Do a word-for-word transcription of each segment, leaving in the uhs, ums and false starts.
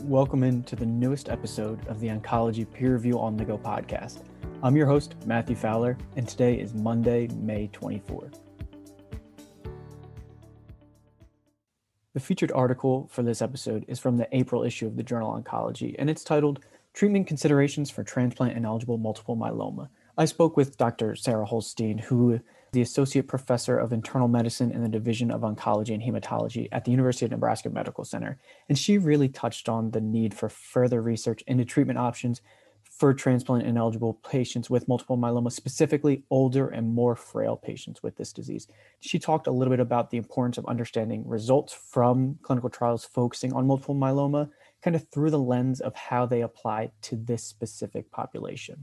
welcome into the newest episode of the Oncology Peer Review on the Go podcast. I'm your host, Matthew Fowler, and today is Monday, May twenty-fourth. The featured article for this episode is from the April issue of the journal Oncology, and it's titled Treatment Considerations for Transplant-Ineligible Multiple Myeloma. I spoke with Doctor Sarah Holstein, who is the Associate Professor of Internal Medicine in the Division of Oncology and Hematology at the University of Nebraska Medical Center, and she really touched on the need for further research into treatment options for transplant-ineligible patients with multiple myeloma, specifically older and more frail patients with this disease. She talked a little bit about the importance of understanding results from clinical trials focusing on multiple myeloma, kind of through the lens of how they apply to this specific population.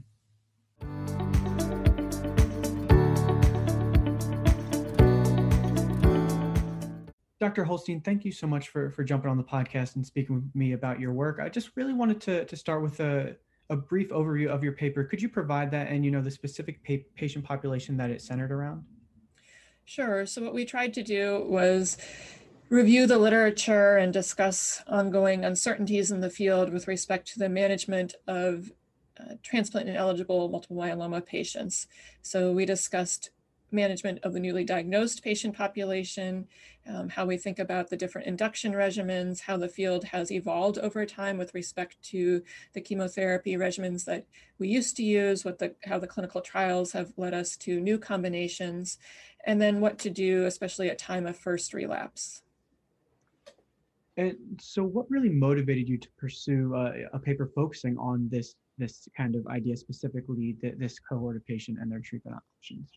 Doctor Holstein, thank you so much for, for jumping on the podcast and speaking with me about your work. I just really wanted to, to start with a, a brief overview of your paper. Could you provide that and, you know, the specific pa- patient population that it's centered around? Sure. So what we tried to do was review the literature and discuss ongoing uncertainties in the field with respect to the management of uh, transplant-ineligible multiple myeloma patients. So we discussed management of the newly diagnosed patient population, um, how we think about the different induction regimens, how the field has evolved over time with respect to the chemotherapy regimens that we used to use, what the, how the clinical trials have led us to new combinations, and then what to do, especially at time of first relapse. And so what really motivated you to pursue uh, a paper focusing on this, this kind of idea, specifically th- this cohort of patient and their treatment options?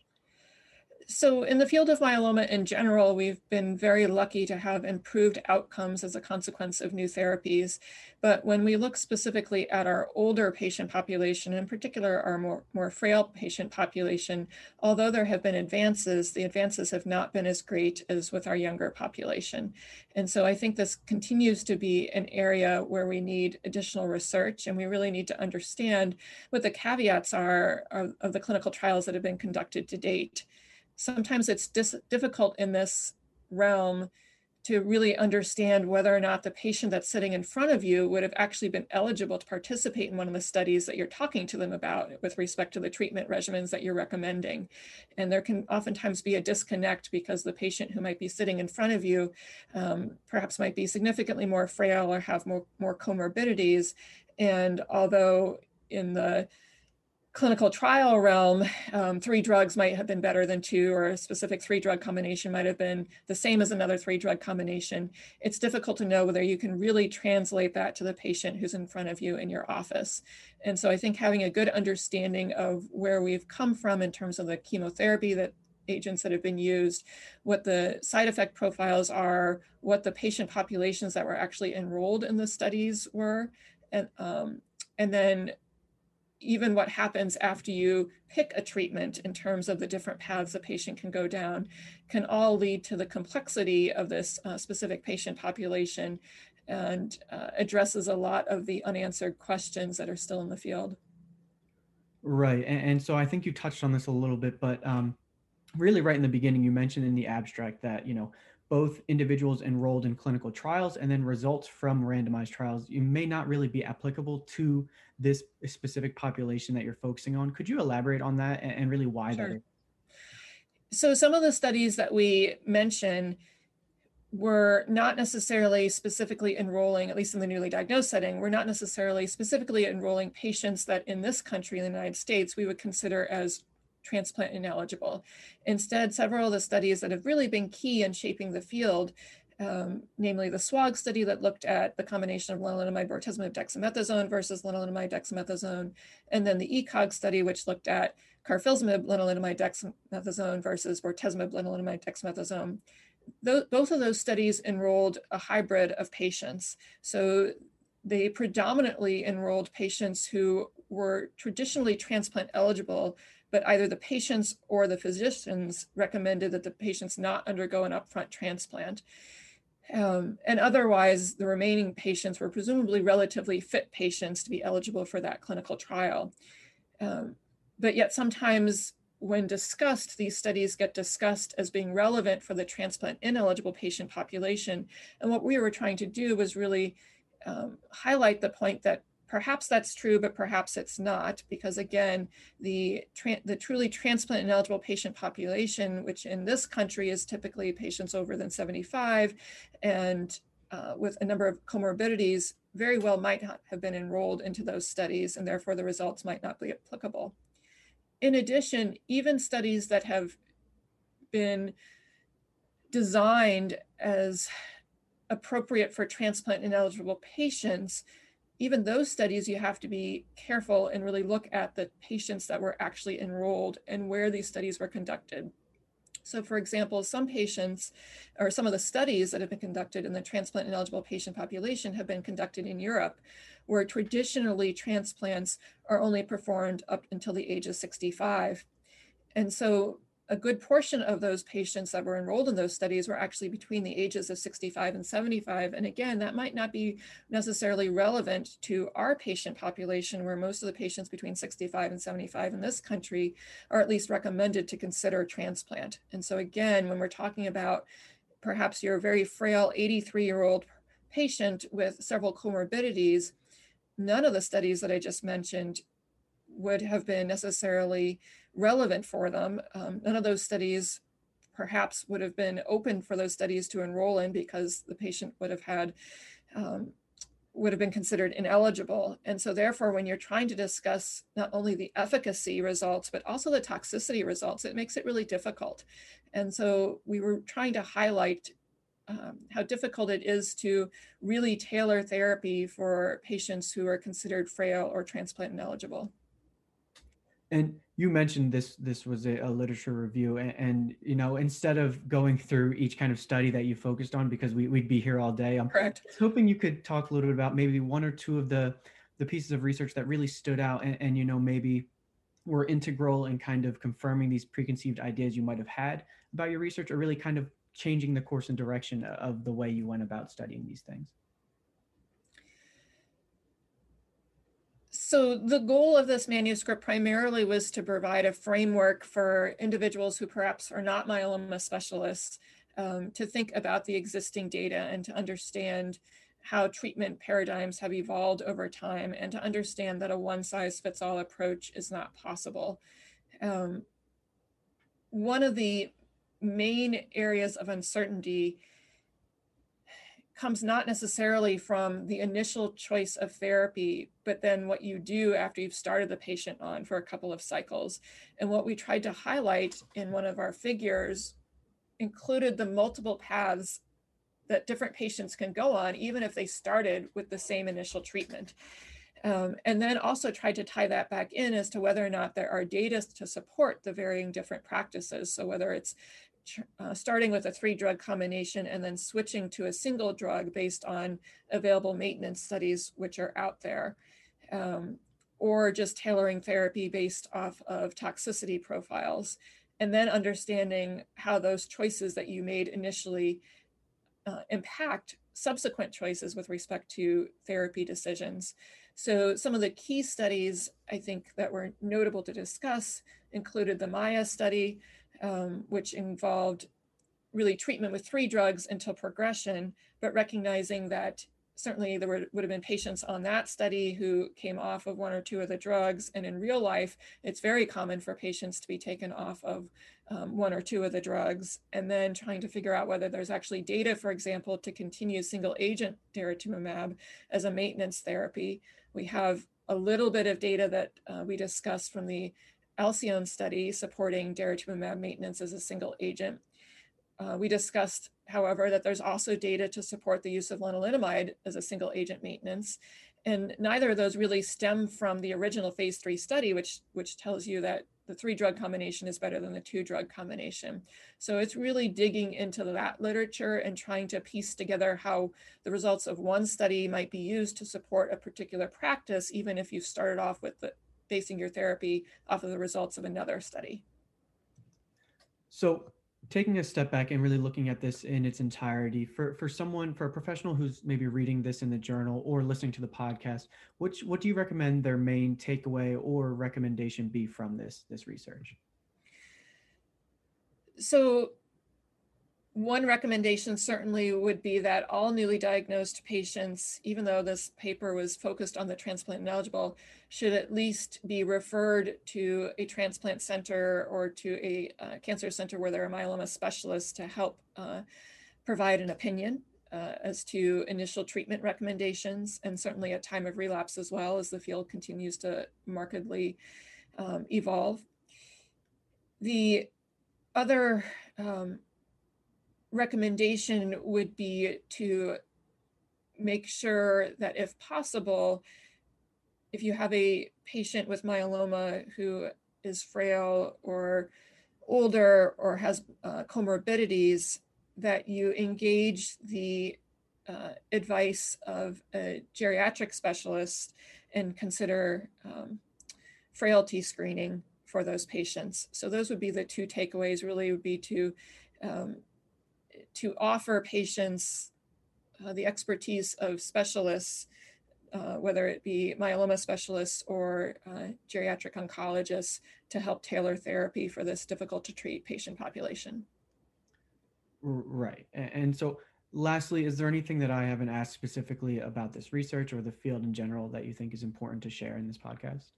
So in the field of myeloma in general, we've been very lucky to have improved outcomes as a consequence of new therapies. But when we look specifically at our older patient population, in particular our more, more frail patient population, although there have been advances, the advances have not been as great as with our younger population. And so I think this continues to be an area where we need additional research, and we really need to understand what the caveats are of, of the clinical trials that have been conducted to date. Sometimes it's dis- difficult in this realm to really understand whether or not the patient that's sitting in front of you would have actually been eligible to participate in one of the studies that you're talking to them about with respect to the treatment regimens that you're recommending. And there can oftentimes be a disconnect because the patient who might be sitting in front of you um, perhaps might be significantly more frail or have more, more comorbidities. And although in the clinical trial realm, um, three drugs might have been better than two, or a specific three drug combination might have been the same as another three drug combination. It's difficult to know whether you can really translate that to the patient who's in front of you in your office. And so I think having a good understanding of where we've come from in terms of the chemotherapy that agents that have been used, what the side effect profiles are, what the patient populations that were actually enrolled in the studies were, and um, and then even what happens after you pick a treatment in terms of the different paths a patient can go down can all lead to the complexity of this uh, specific patient population and uh, addresses a lot of the unanswered questions that are still in the field. Right. And, and so I think you touched on this a little bit, but um, really right in the beginning, you mentioned in the abstract that, you know, both individuals enrolled in clinical trials and then results from randomized trials, you may not really be applicable to this specific population that you're focusing on. Could you elaborate on that and, and really why Sure. that is? So some of the studies that we mention were not necessarily specifically enrolling, at least in the newly diagnosed setting, we're not necessarily specifically enrolling patients that in this country, in the United States, we would consider as transplant ineligible. Instead, several of the studies that have really been key in shaping the field, um, namely the SWOG study that looked at the combination of lenalidomide, bortezomib, dexamethasone versus lenalidomide, dexamethasone, and then the E C O G study, which looked at carfilzomib, lenalidomide, dexamethasone versus bortezomib, lenalidomide, dexamethasone. Those, both of those studies enrolled a hybrid of patients. So they predominantly enrolled patients who were traditionally transplant eligible, but either the patients or the physicians recommended that the patients not undergo an upfront transplant. Um, and otherwise, the remaining patients were presumably relatively fit patients to be eligible for that clinical trial. Um, but yet sometimes when discussed, these studies get discussed as being relevant for the transplant ineligible patient population. And what we were trying to do was really um, highlight the point that perhaps that's true, but perhaps it's not, because again, the, the truly transplant ineligible patient population, which in this country is typically patients over than seventy-five and uh, with a number of comorbidities, very well might not have been enrolled into those studies, and therefore the results might not be applicable. In addition, even studies that have been designed as appropriate for transplant ineligible patients, even those studies, you have to be careful and really look at the patients that were actually enrolled and where these studies were conducted. So for example, some patients or some of the studies that have been conducted in the transplant ineligible patient population have been conducted in Europe, where traditionally transplants are only performed up until the age of sixty-five. And so a good portion of those patients that were enrolled in those studies were actually between the ages of sixty-five and seventy-five. And again, that might not be necessarily relevant to our patient population, where most of the patients between sixty-five and seventy-five in this country are at least recommended to consider transplant. And so again, when we're talking about perhaps your very frail eighty-three-year-old patient with several comorbidities, none of the studies that I just mentioned would have been necessarily relevant for them. Um, none of those studies perhaps would have been open for those studies to enroll in, because the patient would have had, um, would have been considered ineligible. And so therefore, when you're trying to discuss not only the efficacy results, but also the toxicity results, it makes it really difficult. And so we were trying to highlight Um, how difficult it is to really tailor therapy for patients who are considered frail or transplant ineligible. And you mentioned this this was a, a literature review, and, and you know, instead of going through each kind of study that you focused on, because we, we'd be here all day, I'm Correct. hoping you could talk a little bit about maybe one or two of the the pieces of research that really stood out and, and you know, maybe were integral in kind of confirming these preconceived ideas you might have had about your research, or really kind of changing the course and direction of the way you went about studying these things. So the goal of this manuscript primarily was to provide a framework for individuals who perhaps are not myeloma specialists um, to think about the existing data and to understand how treatment paradigms have evolved over time, and to understand that a one-size-fits-all approach is not possible. Um, one of the main areas of uncertainty comes not necessarily from the initial choice of therapy, but then what you do after you've started the patient on for a couple of cycles. And what we tried to highlight in one of our figures included the multiple paths that different patients can go on, even if they started with the same initial treatment. Um, and then also tried to tie that back in as to whether or not there are data to support the varying different practices. So whether it's Uh, starting with a three drug combination and then switching to a single drug based on available maintenance studies which are out there, um, or just tailoring therapy based off of toxicity profiles, and then understanding how those choices that you made initially uh, impact subsequent choices with respect to therapy decisions. So some of the key studies I think that were notable to discuss included the MAIA study, Um, which involved really treatment with three drugs until progression, but recognizing that certainly there were, would have been patients on that study who came off of one or two of the drugs. And in real life, it's very common for patients to be taken off of um, one or two of the drugs, and then trying to figure out whether there's actually data, for example, to continue single agent daratumumab as a maintenance therapy. We have a little bit of data that uh, we discussed from the Alcyone study supporting daratumumab maintenance as a single agent. Uh, we discussed, however, that there's also data to support the use of lenalidomide as a single agent maintenance. And neither of those really stem from the original phase three study, which, which tells you that the three drug combination is better than the two drug combination. So it's really digging into that literature and trying to piece together how the results of one study might be used to support a particular practice, even if you've started off with the basing your therapy off of the results of another study. So taking a step back and really looking at this in its entirety, for, for someone, for a professional who's maybe reading this in the journal or listening to the podcast, which, what do you recommend their main takeaway or recommendation be from this, this research? So one recommendation certainly would be that all newly diagnosed patients, even though this paper was focused on the transplant ineligible, should at least be referred to a transplant center or to a uh, cancer center where there are myeloma specialists to help uh, provide an opinion uh, as to initial treatment recommendations, and certainly at time of relapse as well, as the field continues to markedly um, evolve. The other um, recommendation would be to make sure that if possible, if you have a patient with myeloma who is frail or older or has uh, comorbidities, that you engage the uh, advice of a geriatric specialist and consider um, frailty screening for those patients. So those would be the two takeaways, really would be to um, to offer patients uh, the expertise of specialists, uh, whether it be myeloma specialists or uh, geriatric oncologists, to help tailor therapy for this difficult to treat patient population. Right. And so lastly, is there anything that I haven't asked specifically about this research or the field in general that you think is important to share in this podcast?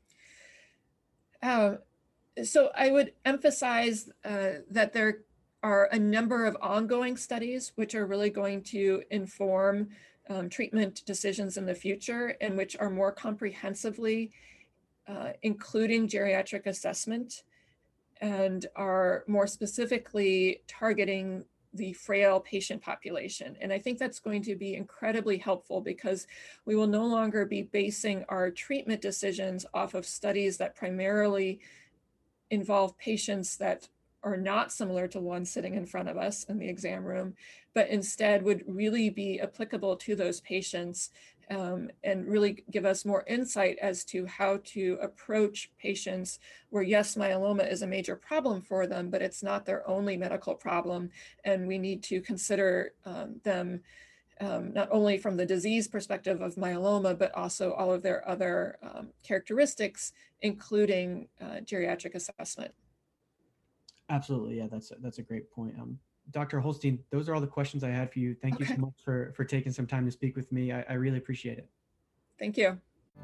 Uh, so I would emphasize uh, that there are a number of ongoing studies which are really going to inform um, treatment decisions in the future, and which are more comprehensively uh, including geriatric assessment and are more specifically targeting the frail patient population. And I think that's going to be incredibly helpful, because we will no longer be basing our treatment decisions off of studies that primarily involve patients that are not similar to one sitting in front of us in the exam room, but instead would really be applicable to those patients um, and really give us more insight as to how to approach patients where, yes, myeloma is a major problem for them, but it's not their only medical problem. And we need to consider um, them um, not only from the disease perspective of myeloma, but also all of their other um, characteristics, including uh, geriatric assessment. Absolutely. Yeah, that's a, that's a great point. Um, Doctor Holstein, those are all the questions I had for you. Thank okay. you so much for, for taking some time to speak with me. I, I really appreciate it. Thank you.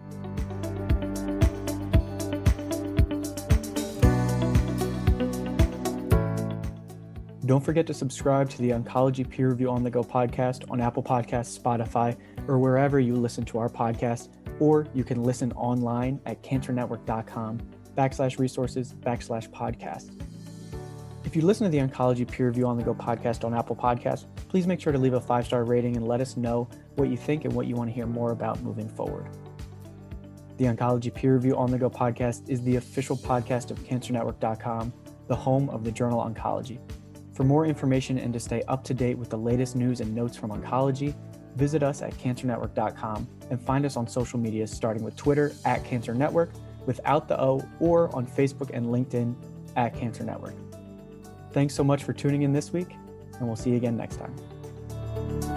Don't forget to subscribe to the Oncology Peer Review on the Go podcast on Apple Podcasts, Spotify, or wherever you listen to our podcast, or you can listen online at cancernetwork.com backslash resources backslash podcast. If you listen to the Oncology Peer Review on the Go podcast on Apple Podcasts, please make sure to leave a five-star rating and let us know what you think and what you want to hear more about moving forward. The Oncology Peer Review on the Go podcast is the official podcast of cancer network dot com, the home of the journal Oncology. For more information and to stay up to date with the latest news and notes from oncology, visit us at cancer network dot com and find us on social media, starting with Twitter at Cancer Network without the O, or on Facebook and LinkedIn at Cancer Network. Thanks so much for tuning in this week, and we'll see you again next time.